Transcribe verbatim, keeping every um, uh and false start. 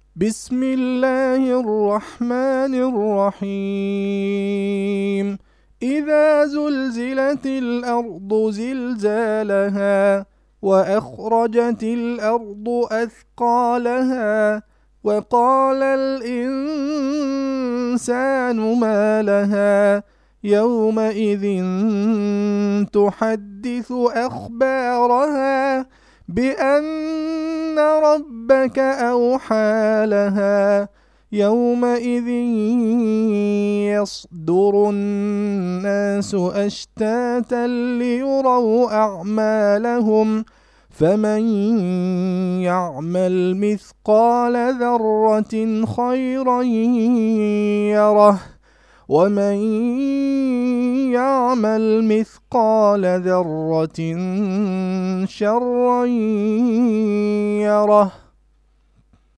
بسم الله الرحمن الرحيم إذا زلزلت الأرض زلزالها وأخرجت الأرض أثقالها وقال الإنسان ما لها يومئذ تحدث أخبارها بأن ربك أوحى لها يومئذ يصدر الناس أشتاتا ليروا أعمالهم فمن يعمل مثقال ذرة خيرا يره ومن يعمل مثقال ذرة شرا يره.